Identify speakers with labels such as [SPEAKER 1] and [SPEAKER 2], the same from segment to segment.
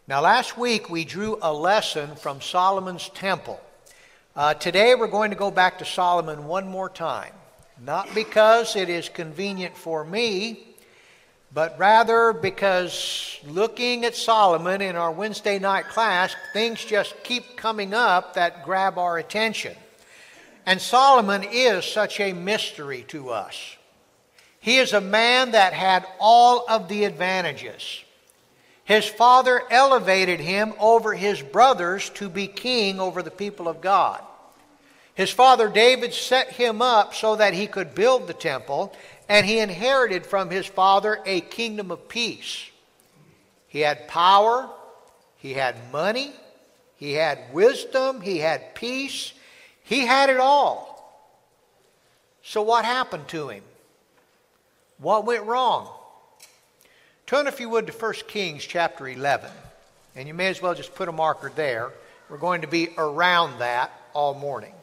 [SPEAKER 1] Now, last week we drew a lesson from Solomon's temple. Today we're going to go back to Solomon one more time. Not because it is convenient for me, but rather because looking at Solomon in our Wednesday night class, things just keep coming up that grab our attention. And Solomon is such a mystery to us. He is a man that had all of the advantages. His father elevated him over his brothers to be king over the people of God. His father David set him up so that he could build the temple, and he inherited from his father a kingdom of peace. He had power, he had money, he had wisdom, he had peace. He had it all. So what happened to him? What went wrong? Turn, if you would, to 1 Kings chapter 11. And you may as well just put a marker there. We're going to be around that all morning.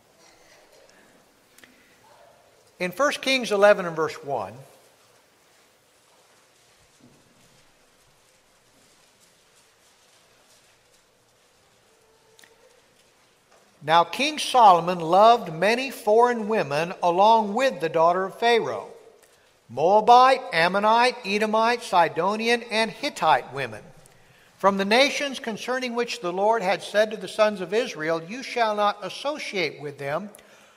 [SPEAKER 1] In 1 Kings 11 and verse 1, now King Solomon loved many foreign women along with the daughter of Pharaoh, Moabite, Ammonite, Edomite, Sidonian, and Hittite women, from the nations concerning which the Lord had said to the sons of Israel, "You shall not associate with them,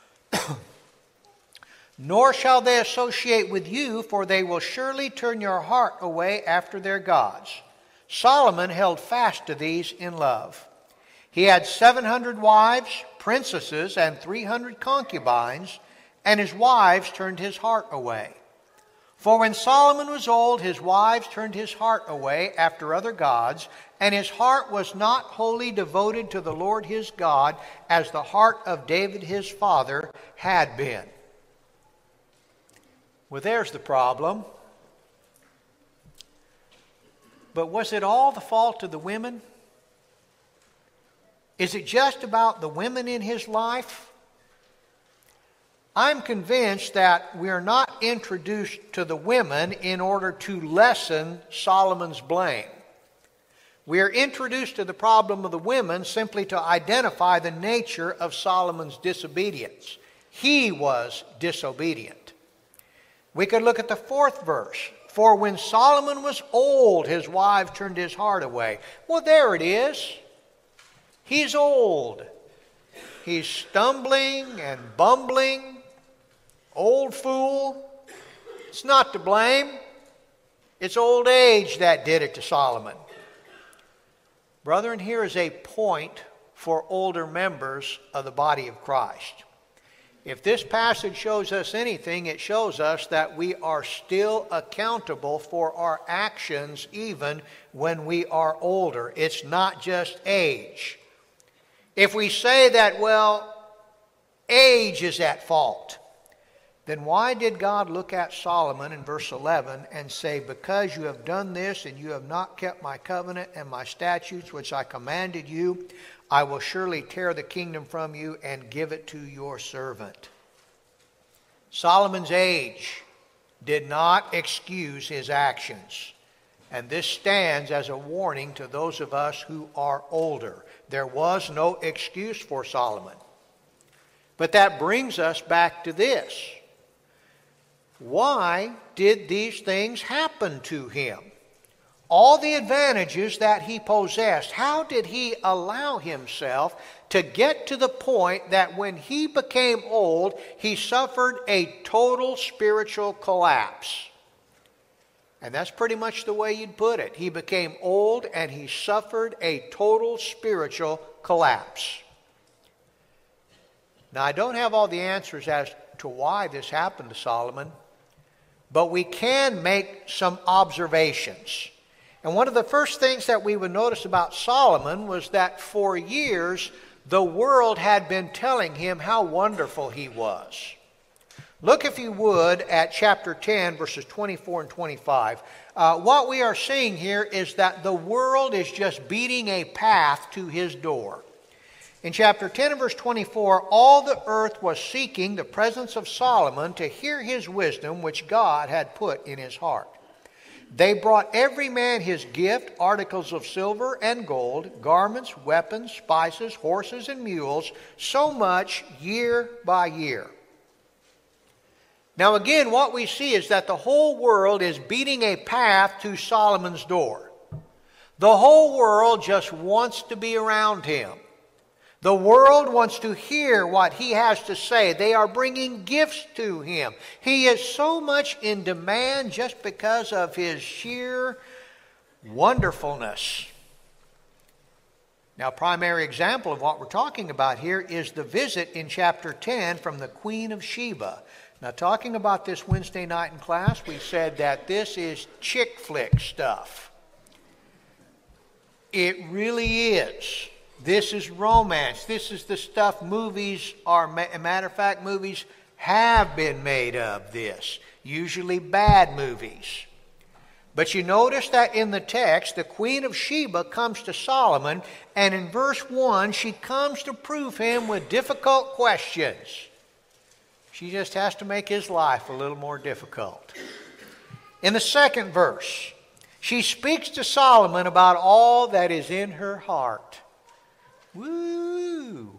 [SPEAKER 1] nor shall they associate with you, for they will surely turn your heart away after their gods." Solomon held fast to these in love. He had 700 wives, princesses, and 300 concubines, and his wives turned his heart away. For when Solomon was old, his wives turned his heart away after other gods, and his heart was not wholly devoted to the Lord his God, as the heart of David his father had been. Well, there's the problem. But was it all the fault of the women? Is it just about the women in his life? I'm convinced that we are not introduced to the women in order to lessen Solomon's blame. We are introduced to the problem of the women simply to identify the nature of Solomon's disobedience. He was disobedient. We could look at the 4th verse. For when Solomon was old, his wives turned his heart away. Well, there it is. He's old. He's stumbling and bumbling. Old fool. It's not to blame. It's old age that did it to Solomon. Brethren, here is a point for older members of the body of Christ. If this passage shows us anything, it shows us that we are still accountable for our actions even when we are older. It's not just age. If we say that, well, age is at fault, then why did God look at Solomon in verse 11 and say, "Because you have done this and you have not kept my covenant and my statutes which I commanded you, I will surely tear the kingdom from you and give it to your servant"? Solomon's age did not excuse his actions. And this stands as a warning to those of us who are older. There was no excuse for Solomon. But that brings us back to this. Why did these things happen to him? All the advantages that he possessed, how did he allow himself to get to the point that when he became old, he suffered a total spiritual collapse? And that's pretty much the way you'd put it. He became old and he suffered a total spiritual collapse. Now, I don't have all the answers as to why this happened to Solomon, but we can make some observations. And one of the first things that we would notice about Solomon was that for years the world had been telling him how wonderful he was. Look, if you would, at chapter 10, verses 24 and 25. What we are seeing here is that the world is just beating a path to his door. In chapter 10 and verse 24, all the earth was seeking the presence of Solomon to hear his wisdom which God had put in his heart. They brought every man his gift, articles of silver and gold, garments, weapons, spices, horses, and mules, so much year by year. Now again, what we see is that the whole world is beating a path to Solomon's door. The whole world just wants to be around him. The world wants to hear what he has to say. They are bringing gifts to him. He is so much in demand just because of his sheer wonderfulness. Now, a primary example of what we're talking about here is the visit in chapter 10 from the Queen of Sheba. Now, talking about this Wednesday night in class, we said that this is chick flick stuff. It really is. This is romance. This is the stuff movies are. Matter of fact, movies have been made of this. Usually bad movies. But you notice that in the text, the Queen of Sheba comes to Solomon, and in verse 1, she comes to prove him with difficult questions. She just has to make his life a little more difficult. In the second verse, she speaks to Solomon about all that is in her heart. Woo!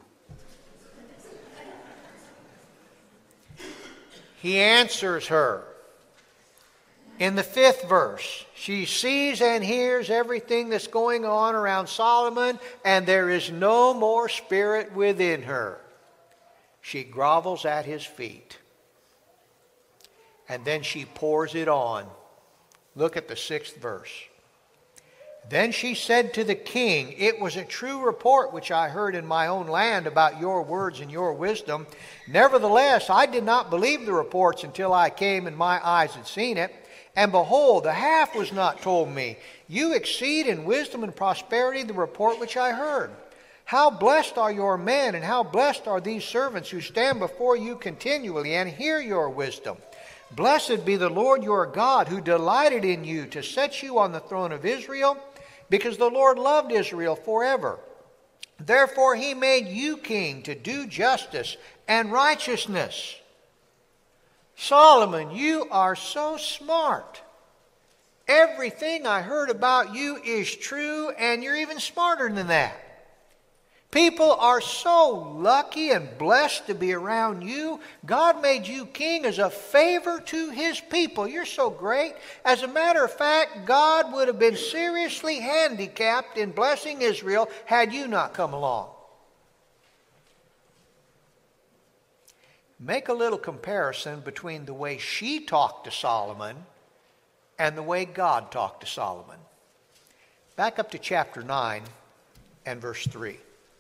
[SPEAKER 1] He answers her. In the fifth verse, she sees and hears everything that's going on around Solomon, and there is no more spirit within her. She grovels at his feet. And then she pours it on. Look at the sixth verse. Then she said to the king, "It was a true report which I heard in my own land about your words and your wisdom. Nevertheless, I did not believe the reports until I came and my eyes had seen it. And behold, the half was not told me. You exceed in wisdom and prosperity the report which I heard. How blessed are your men, and how blessed are these servants who stand before you continually and hear your wisdom. Blessed be the Lord your God, who delighted in you to set you on the throne of Israel, because the Lord loved Israel forever. Therefore he made you king to do justice and righteousness." Solomon, you are so smart. Everything I heard about you is true, and you're even smarter than that. People are so lucky and blessed to be around you. God made you king as a favor to his people. You're so great. As a matter of fact, God would have been seriously handicapped in blessing Israel had you not come along. Make a little comparison between the way she talked to Solomon and the way God talked to Solomon. Back up to chapter 9 and verse 3.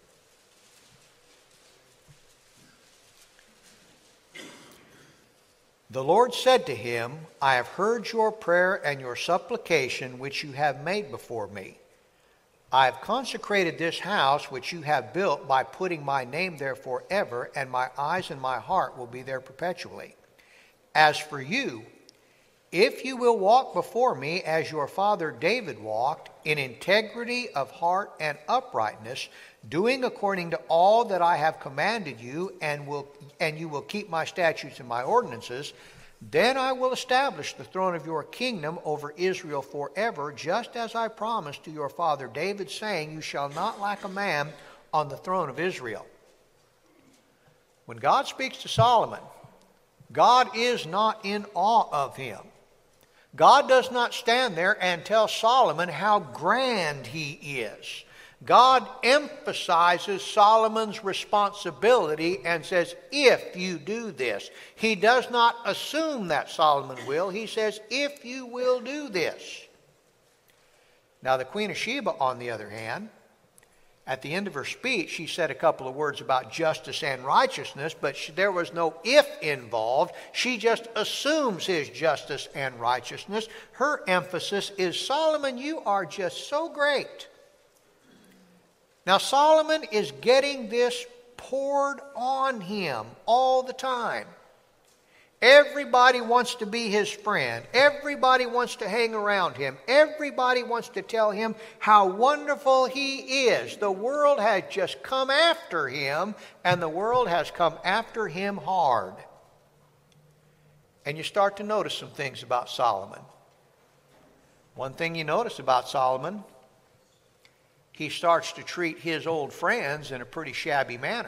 [SPEAKER 1] The Lord said to him, "I have heard your prayer and your supplication which you have made before me. I have consecrated this house which you have built by putting my name there forever, and my eyes and my heart will be there perpetually. As for you, if you will walk before me as your father David walked, in integrity of heart and uprightness, doing according to all that I have commanded you, and you will keep my statutes and my ordinances, then I will establish the throne of your kingdom over Israel forever, just as I promised to your father David, saying, you shall not lack a man on the throne of Israel." When God speaks to Solomon, God is not in awe of him. God does not stand there and tell Solomon how grand he is. God emphasizes Solomon's responsibility and says, if you do this. He does not assume that Solomon will. He says, if you will do this. Now, the Queen of Sheba, on the other hand, at the end of her speech, she said a couple of words about justice and righteousness, but there was no if involved. She just assumes his justice and righteousness. Her emphasis is, Solomon, you are just so great. Now, Solomon is getting this poured on him all the time. Everybody wants to be his friend. Everybody wants to hang around him. Everybody wants to tell him how wonderful he is. The world has just come after him, and the world has come after him hard. And you start to notice some things about Solomon. One thing you notice about Solomon, he starts to treat his old friends in a pretty shabby manner.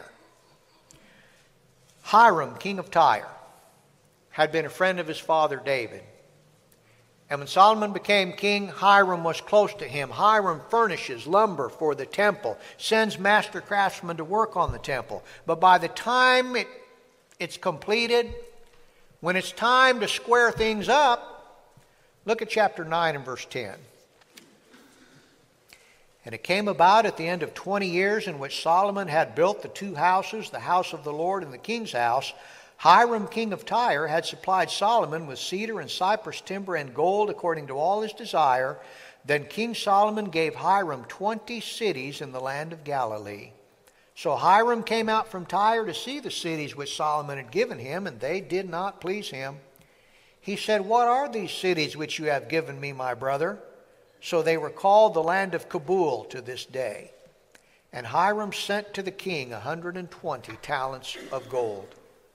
[SPEAKER 1] Hiram, king of Tyre, had been a friend of his father David. And when Solomon became king, Hiram was close to him. Hiram furnishes lumber for the temple, sends master craftsmen to work on the temple. But by the time it's completed, when it's time to square things up, look at chapter 9 and verse 10. And it came about at the end of 20 years in which Solomon had built the two houses, the house of the Lord and the king's house, Hiram, king of Tyre, had supplied Solomon with cedar and cypress timber and gold according to all his desire. Then King Solomon gave Hiram 20 cities in the land of Galilee. So Hiram came out from Tyre to see the cities which Solomon had given him, and they did not please him. He said, "What are these cities which you have given me, my brother?" So they were called the land of Kabul to this day. And Hiram sent to the king 120 talents of gold.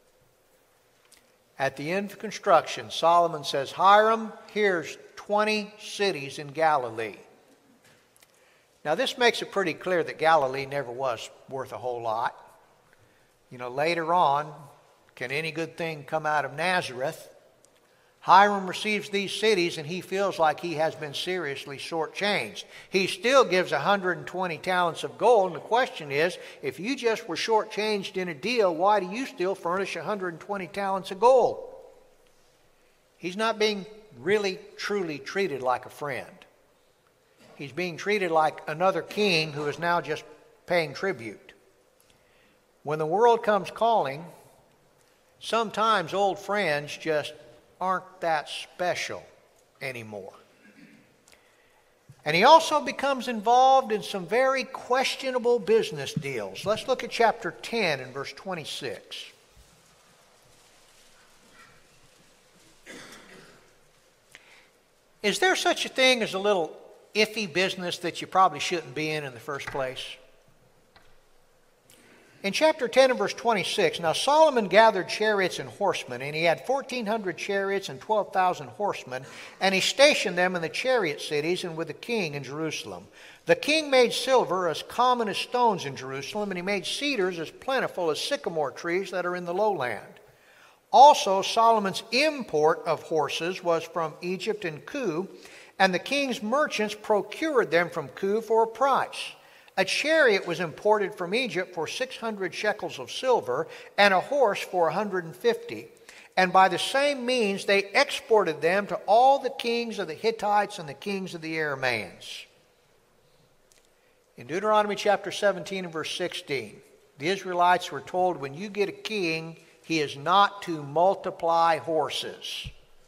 [SPEAKER 1] At the end of construction, Solomon says, "Hiram, here's 20 cities in Galilee." Now this makes it pretty clear that Galilee never was worth a whole lot. Later on, can any good thing come out of Nazareth? Hiram receives these cities and he feels like he has been seriously shortchanged. He still gives 120 talents of gold, and the question is, if you just were shortchanged in a deal, why do you still furnish 120 talents of gold? He's not being really, truly treated like a friend. He's being treated like another king who is now just paying tribute. When the world comes calling, sometimes old friends just aren't that special anymore. And he also becomes involved in some very questionable business deals. Let's look at chapter 10 and verse 26. Is there such a thing as a little iffy business that you probably shouldn't be in the first place? In chapter 10 and verse 26, now Solomon gathered chariots and horsemen, and he had 1,400 chariots and 12,000 horsemen, and he stationed them in the chariot cities and with the king in Jerusalem. The king made silver as common as stones in Jerusalem, and he made cedars as plentiful as sycamore trees that are in the lowland. Also, Solomon's import of horses was from Egypt and Kue, and the king's merchants procured them from Kue for a price. A chariot was imported from Egypt for 600 shekels of silver, and a horse for 150. And by the same means they exported them to all the kings of the Hittites and the kings of the Aramaeans. In Deuteronomy chapter 17 and verse 16, the Israelites were told, when you get a king, he is not to multiply horses.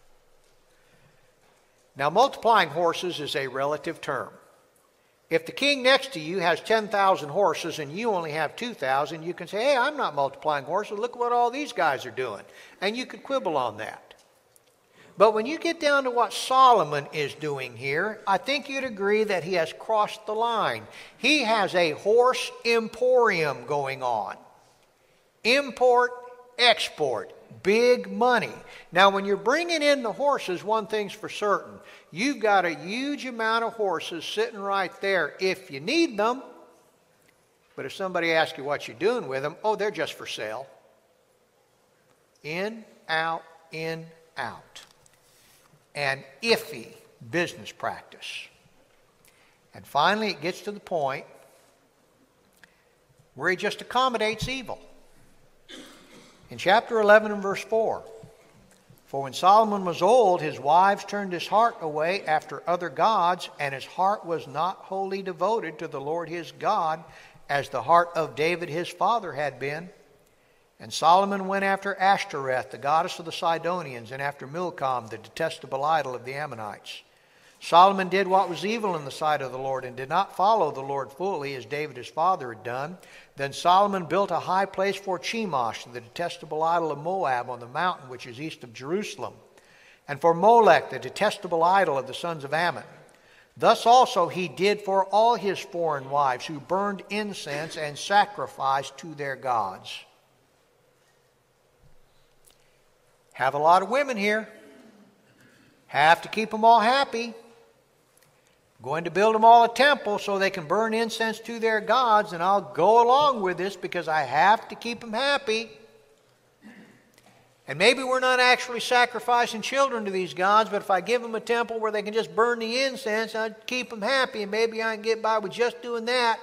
[SPEAKER 1] Now, multiplying horses is a relative term. If the king next to you has 10,000 horses and you only have 2,000, you can say, hey, I'm not multiplying horses. Look what all these guys are doing. And you could quibble on that. But when you get down to what Solomon is doing here, I think you'd agree that he has crossed the line. He has a horse emporium going on. Import, export, big money. Now, when you're bringing in the horses, one thing's for certain. You've got a huge amount of horses sitting right there if you need them. But if somebody asks you what you're doing with them, oh, they're just for sale. In, out, in, out. An iffy business practice. And finally, it gets to the point where he just accommodates evil. In chapter 11 and verse 4, for when Solomon was old, his wives turned his heart away after other gods, and his heart was not wholly devoted to the Lord his God, as the heart of David his father had been. And Solomon went after Ashtoreth, the goddess of the Sidonians, and after Milcom, the detestable idol of the Ammonites. Solomon did what was evil in the sight of the Lord, and did not follow the Lord fully, as David his father had done. Then Solomon built a high place for Chemosh, the detestable idol of Moab, on the mountain which is east of Jerusalem, and for Molech, the detestable idol of the sons of Ammon. Thus also he did for all his foreign wives, who burned incense and sacrificed to their gods. Have a lot of women here. Have to keep them all happy. going to build them all a temple so they can burn incense to their gods, and I'll go along with this because I have to keep them happy. And maybe we're not actually sacrificing children to these gods, but if I give them a temple where they can just burn the incense, I'd keep them happy, and maybe I can get by with just doing that.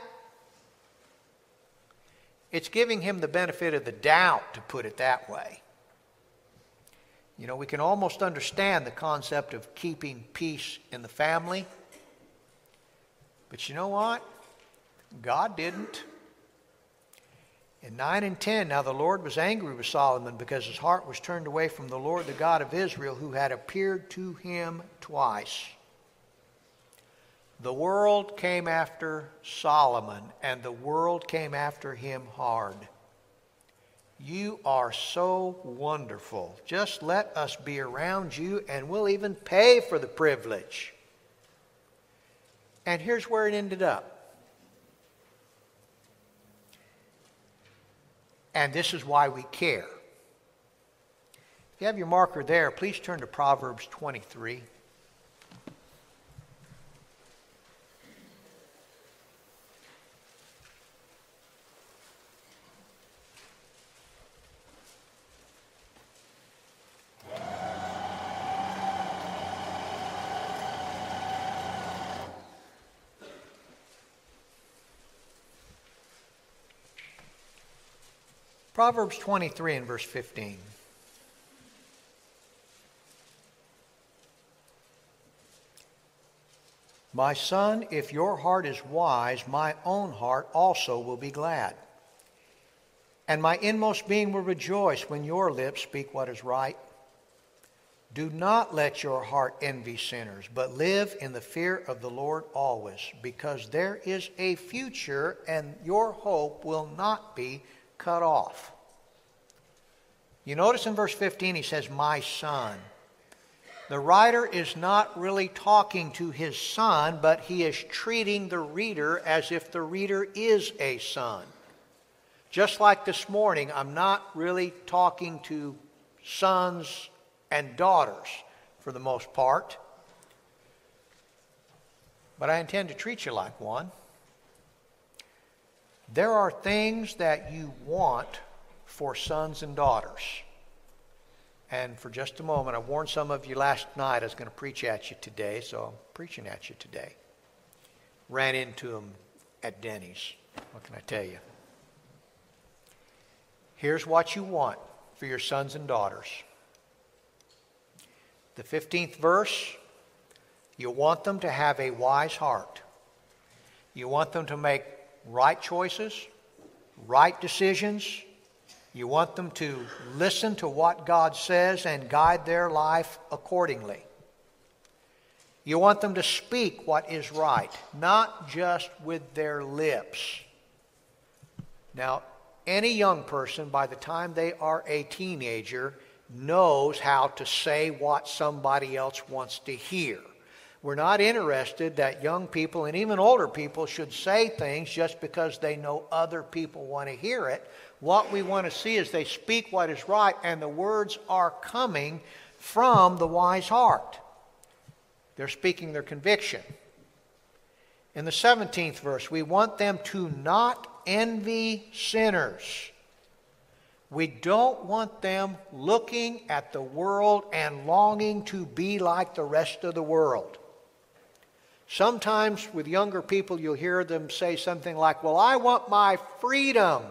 [SPEAKER 1] It's giving him the benefit of the doubt, to put it that way. You know, we can almost understand the concept of keeping peace in the family. But you know what? God didn't. In 9 and 10, now the Lord was angry with Solomon because his heart was turned away from the Lord, the God of Israel, who had appeared to him twice. The world came after Solomon, and the world came after him hard. You are so wonderful. Just let us be around you, and we'll even pay for the privilege. And here's where it ended up. And this is why we care. If you have your marker there, please turn to Proverbs 23. Proverbs 23 and verse 15. My son, if your heart is wise, my own heart also will be glad. And my inmost being will rejoice when your lips speak what is right. Do not let your heart envy sinners, but live in the fear of the Lord always, because there is a future and your hope will not be cut off. You notice in verse 15 he says, my son. The writer is not really talking to his son, but he is treating the reader as if the reader is a son. Just like this morning, I'm not really talking to sons and daughters for the most part, but I intend to treat you like one. There are things that you want for sons and daughters. And for just a moment, I warned some of you last night I was going to preach at you today, so I'm preaching at you today. Ran into them at Denny's. What can I tell you? Here's what you want for your sons and daughters. The 15th verse, you want them to have a wise heart. You want them to make right choices, right decisions. You want them to listen to what God says and guide their life accordingly. You want them to speak what is right, not just with their lips. Now, any young person, by the time they are a teenager, knows how to say what somebody else wants to hear. We're not interested that young people and even older people should say things just because they know other people want to hear it. What we want to see is they speak what is right, and the words are coming from the wise heart. They're speaking their conviction. In the 17th verse, we want them to not envy sinners. We don't want them looking at the world and longing to be like the rest of the world. Sometimes with younger people, you'll hear them say something like, well, I want my freedom.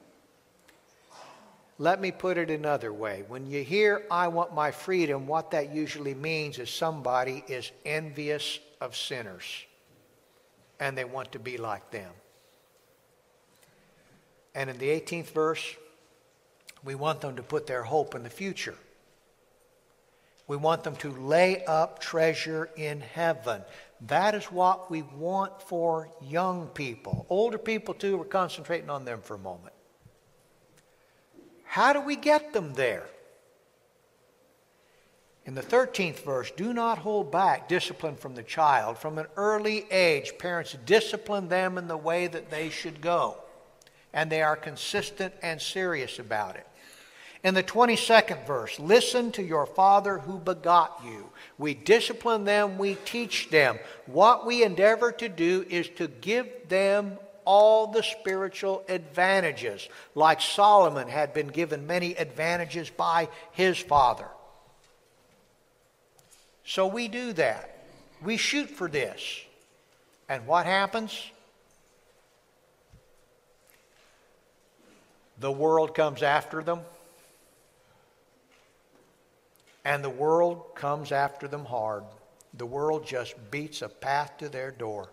[SPEAKER 1] Let me put it another way. When you hear, I want my freedom, what that usually means is somebody is envious of sinners, and they want to be like them. And in the 18th verse, we want them to put their hope in the future. We want them to lay up treasure in heaven. That is what we want for young people. Older people too, we're concentrating on them for a moment. How do we get them there? In the 13th verse, do not hold back discipline from the child. From an early age, parents discipline them in the way that they should go. And they are consistent and serious about it. In the 22nd verse, listen to your father who begot you. We discipline them, we teach them. What we endeavor to do is to give them all the spiritual advantages, like Solomon had been given many advantages by his father. So we do that. We shoot for this. And what happens? The world comes after them. And the world comes after them hard. The world just beats a path to their door.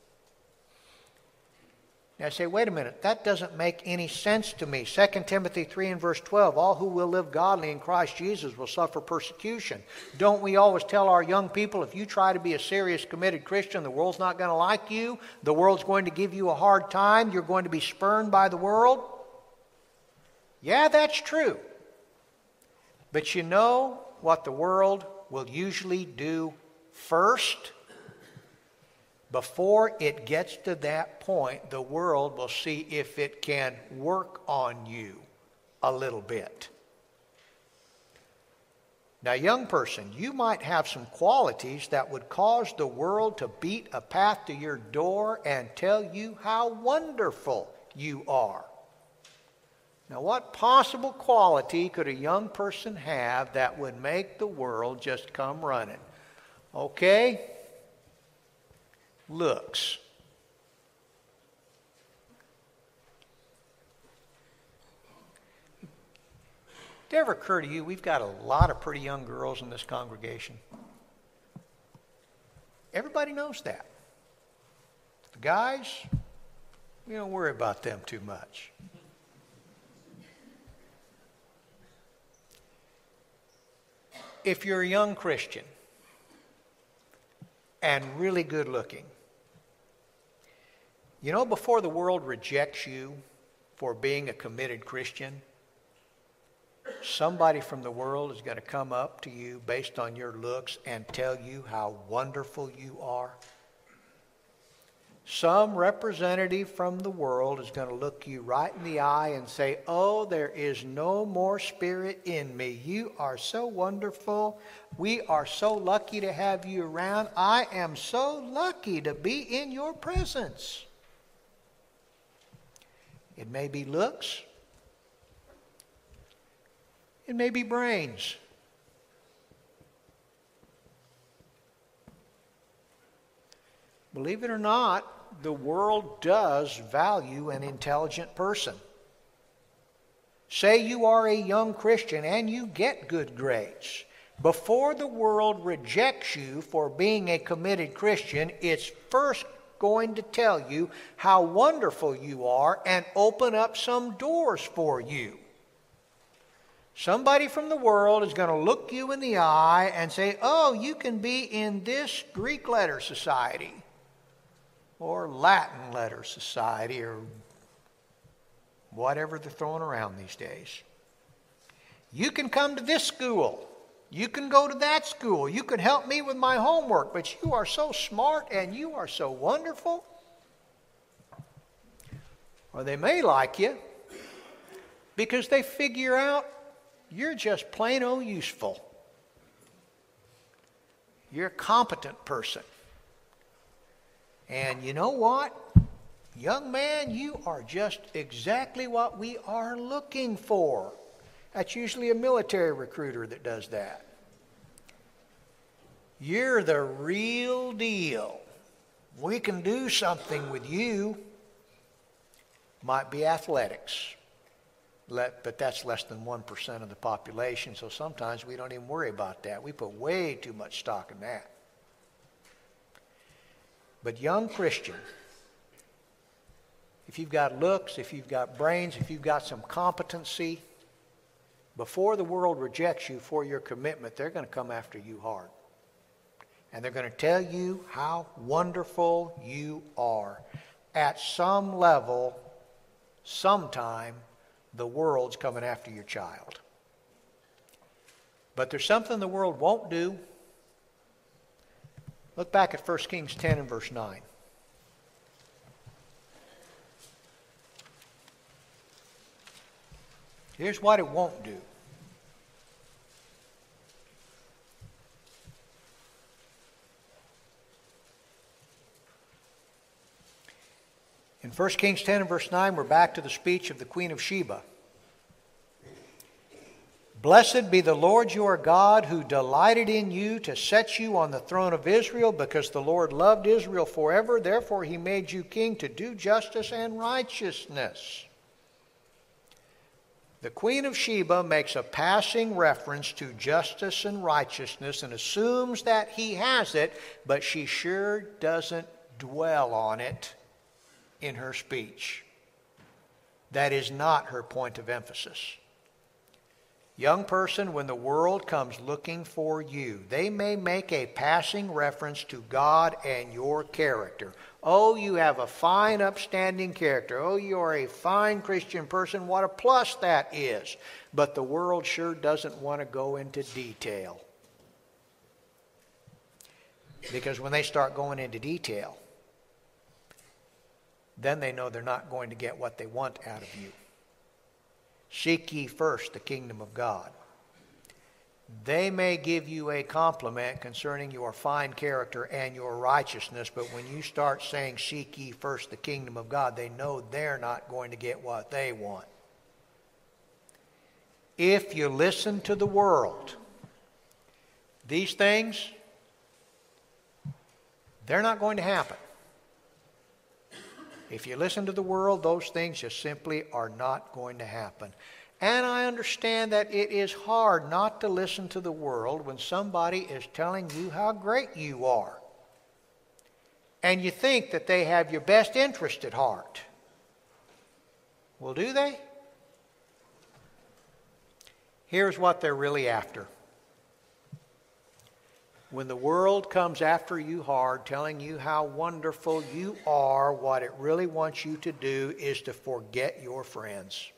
[SPEAKER 1] Now I say, wait a minute, that doesn't make any sense to me. 2 Timothy 3 and verse 12, all who will live godly in Christ Jesus will suffer persecution. Don't we always tell our young people, if you try to be a serious, committed Christian, the world's not going to like you. The world's going to give you a hard time. You're going to be spurned by the world. Yeah, that's true. But you know what the world will usually do first? Before it gets to that point, the world will see if it can work on you a little bit. Now, young person, you might have some qualities that would cause the world to beat a path to your door and tell you how wonderful you are. Now, what possible quality could a young person have that would make the world just come running? Okay? Looks. Did it ever occur to you, we've got a lot of pretty young girls in this congregation? Everybody knows that. The guys, we don't worry about them too much. If you're a young Christian and really good looking, you know, before the world rejects you for being a committed Christian, somebody from the world is going to come up to you based on your looks and tell you how wonderful you are. Some representative from the world is going to look you right in the eye and say, oh, there is no more spirit in me. You are so wonderful. We are so lucky to have you around. I am so lucky to be in your presence. It may be looks. It may be brains. Believe it or not, the world does value an intelligent person. Say you are a young Christian and you get good grades. Before the world rejects you for being a committed Christian, it's first going to tell you how wonderful you are and open up some doors for you. Somebody from the world is going to look you in the eye and say, oh, you can be in this Greek letter society or Latin letter society or whatever they're throwing around these days. You can come to this school. You can go to that school. You can help me with my homework, but you are so smart and you are so wonderful. Or they may like you because they figure out you're just plain old useful. You're a competent person. And you know what? Young man, you are just exactly what we are looking for. That's usually a military recruiter that does that. You're the real deal. We can do something with you. Might be athletics. But that's less than 1% of the population, so sometimes we don't even worry about that. We put way too much stock in that. But young Christian, if you've got looks, if you've got brains, if you've got some competency, before the world rejects you for your commitment, they're going to come after you hard. And they're going to tell you how wonderful you are. At some level, sometime, the world's coming after your child. But there's something the world won't do. Look back at 1 Kings 10 and verse 9. Here's what it won't do. In 1 Kings 10 and verse 9, we're back to the speech of the Queen of Sheba. Blessed be the Lord your God, who delighted in you to set you on the throne of Israel, because the Lord loved Israel forever. Therefore he made you king to do justice and righteousness. The Queen of Sheba makes a passing reference to justice and righteousness and assumes that he has it, but she sure doesn't dwell on it in her speech. That is not her point of emphasis. Young person, when the world comes looking for you, they may make a passing reference to God and your character. Oh, you have a fine, upstanding character. Oh, you are a fine Christian person. What a plus that is. But the world sure doesn't want to go into detail. Because when they start going into detail, then they know they're not going to get what they want out of you. Seek ye first the kingdom of God. They may give you a compliment concerning your fine character and your righteousness, but when you start saying, seek ye first the kingdom of God, they know they're not going to get what they want. If you listen to the world, these things, they're not going to happen. If you listen to the world, those things just simply are not going to happen. And I understand that it is hard not to listen to the world when somebody is telling you how great you are. And you think that they have your best interest at heart. Well, do they? Here's what they're really after. When the world comes after you hard, telling you how wonderful you are, what it really wants you to do is to forget your friends.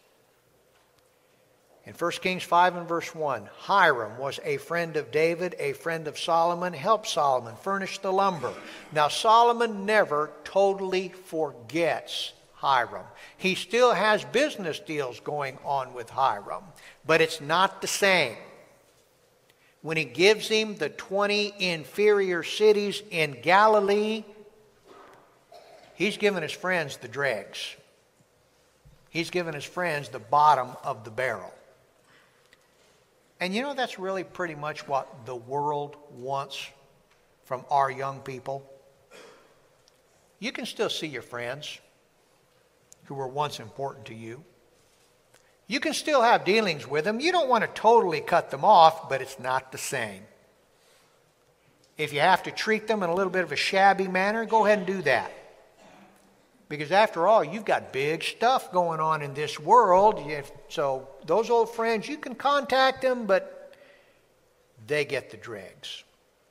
[SPEAKER 1] In 1 Kings 5 and verse 1, Hiram was a friend of David, a friend of Solomon, helped Solomon furnish the lumber. Now Solomon never totally forgets Hiram. He still has business deals going on with Hiram, but it's not the same. When he gives him the 20 inferior cities in Galilee, he's given his friends the dregs. He's given his friends the bottom of the barrel. And you know, that's really pretty much what the world wants from our young people. You can still see your friends who were once important to you. You can still have dealings with them. You don't want to totally cut them off, but it's not the same. If you have to treat them in a little bit of a shabby manner, go ahead and do that. Because after all, you've got big stuff going on in this world. So those old friends, you can contact them, but they get the dregs.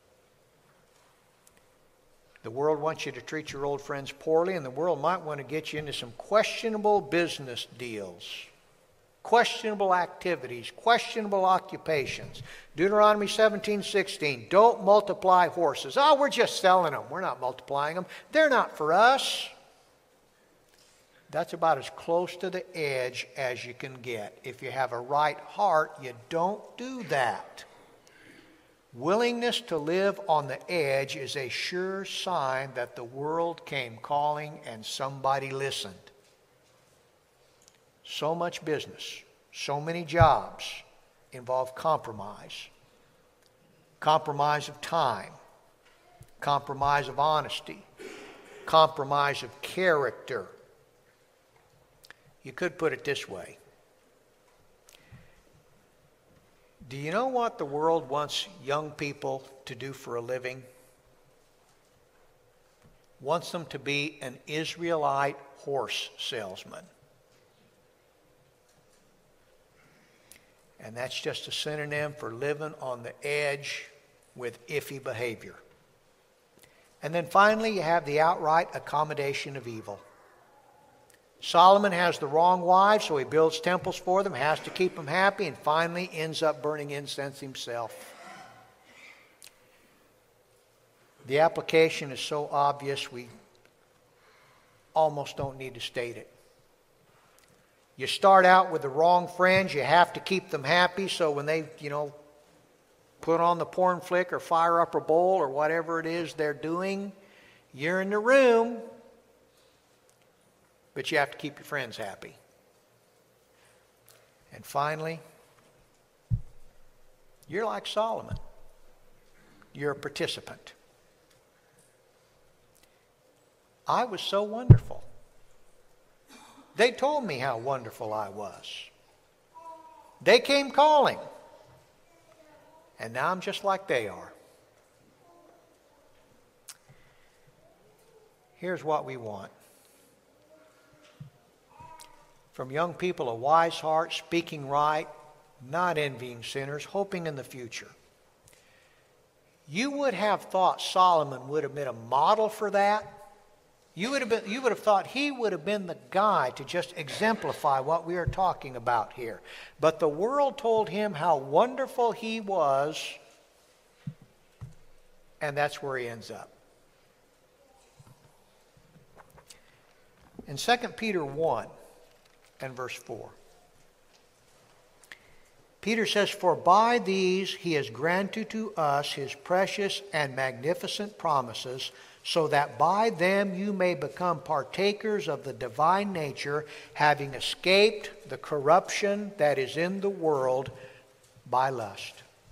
[SPEAKER 1] The world wants you to treat your old friends poorly, and the world might want to get you into some questionable business deals. Questionable activities, questionable occupations. Deuteronomy 17:16, don't multiply horses. Oh, we're just selling them. We're not multiplying them. They're not for us. That's about as close to the edge as you can get. If you have a right heart, you don't do that. Willingness to live on the edge is a sure sign that the world came calling and somebody listened. So much business, so many jobs involve compromise. Compromise of time, compromise of honesty, compromise of character. You could put it this way. Do you know what the world wants young people to do for a living? Wants them to be an Israelite horse salesman. And that's just a synonym for living on the edge with iffy behavior. And then finally, you have the outright accommodation of evil. Solomon has the wrong wives, so he builds temples for them, has to keep them happy, and finally ends up burning incense himself. The application is so obvious we almost don't need to state it. You start out with the wrong friends. You have to keep them happy, so when they, put on the porn flick or fire up a bowl or whatever it is they're doing, you're in the room. but you have to keep your friends happy. And finally, you're like Solomon. You're a participant. I was so wonderful. They told me how wonderful I was. They came calling. And now I'm just like they are. Here's what we want. From young people, a wise heart, speaking right, not envying sinners, hoping in the future. You would have thought Solomon would have been a model for that. You would have thought he would have been the guy to just exemplify what we are talking about here. But the world told him how wonderful he was, and that's where he ends up. In 2 Peter 1 and verse 4, Peter says, "For by these he has granted to us his precious and magnificent promises, so that by them you may become partakers of the divine nature, having escaped the corruption that is in the world by lust."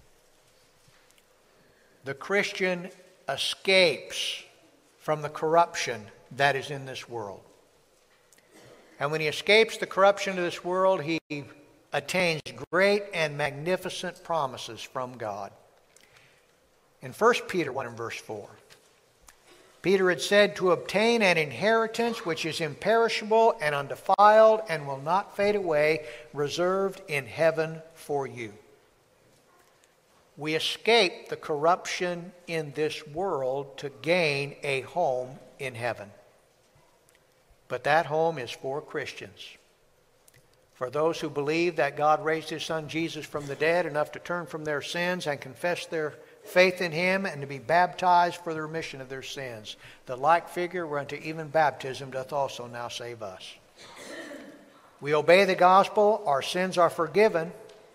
[SPEAKER 1] The Christian escapes from the corruption that is in this world. And when he escapes the corruption of this world, he attains great and magnificent promises from God. In 1 Peter 1 and verse 4, Peter had said, "To obtain an inheritance which is imperishable and undefiled and will not fade away, reserved in heaven for you." We escape the corruption in this world to gain a home in heaven. But that home is for Christians. For those who believe that God raised His Son Jesus from the dead, enough to turn from their sins and confess their faith in Him and to be baptized for the remission of their sins. The like figure whereunto even baptism doth also now save us. We obey the gospel, our sins are forgiven,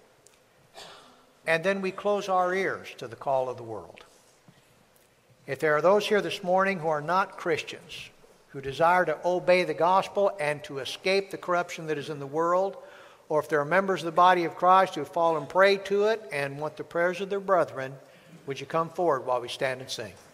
[SPEAKER 1] and then we close our ears to the call of the world. If there are those here this morning who are not Christians, who desire to obey the gospel and to escape the corruption that is in the world, or if there are members of the body of Christ who have fallen prey to it and want the prayers of their brethren, would you come forward while we stand and sing?